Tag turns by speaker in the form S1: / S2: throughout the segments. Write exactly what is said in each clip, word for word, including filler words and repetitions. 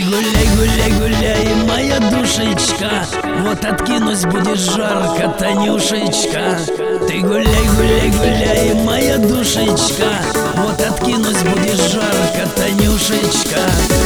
S1: гуляй, гуляй, гуляй, моя душечка, вот откинусь будет жарко, Танюшечка. Ты гуляй, гуляй, гуляй, моя душечка, вот откинусь будет жарко, Танюшечка.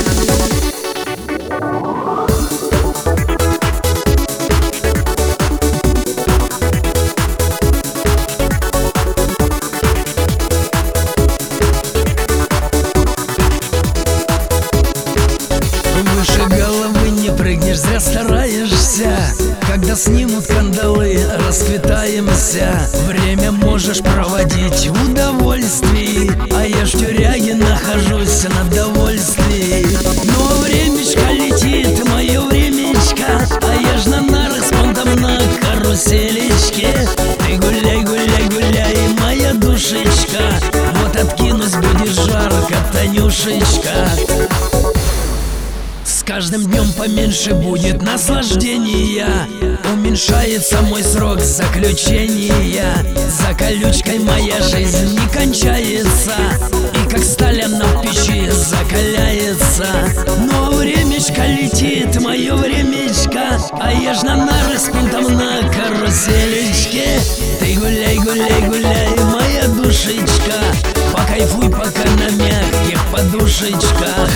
S1: Выше головы не прыгнешь, зря стараешься. Когда снимут кандалы, расквитаемся. Время можешь проводить в удовольствии, а я ж в тюряге нахожусь на довольствии. Но времечко летит, мое времечко, а я ж на нарах с понтом на каруселечке. Ты гуляй, гуляй, гуляй, моя душечка, вот откинусь будет жарко, Танюшечка. С каждым днем поменьше будет наслаждения, уменьшается мой срок заключения. За колючкой моя жизнь не кончается, и как сталь она в печи закаляется. Но времечко летит, мое времечко, а я ж на нарах с понтом на каруселечке. Ты гуляй, гуляй, гуляй, моя душечка, покайфуй пока на мягких подушечках.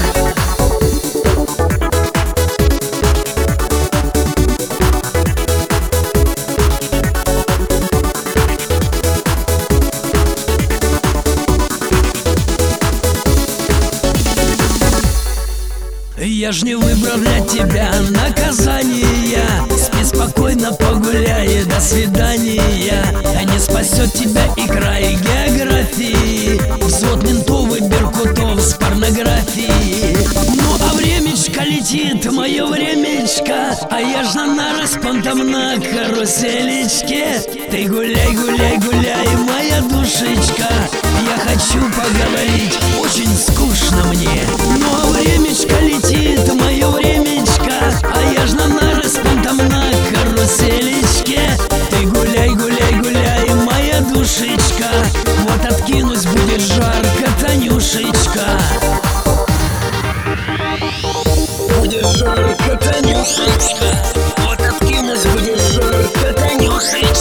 S1: Я ж не выбрал для тебя наказания. Спи спокойно, погуляй, до свидания. Не спасет тебя и край географии, взвод ментов и беркутов с порнографией. Ну а времечко летит, мое времечко, а я ж на нарах с понтом на каруселечке. Ты гуляй, гуляй, гуляй, моя душечка, я хочу поговорить, очень скучно мне. Ну а времечко летит, мое времечко, а я ж на нарах с понтом на каруселечке. Ты гуляй, гуляй, гуляй, моя душечка, вот откинусь будет жарко, Танюшечка. Будет жарко, Танюшечка, вот откинусь будет жарко, Танюшечка.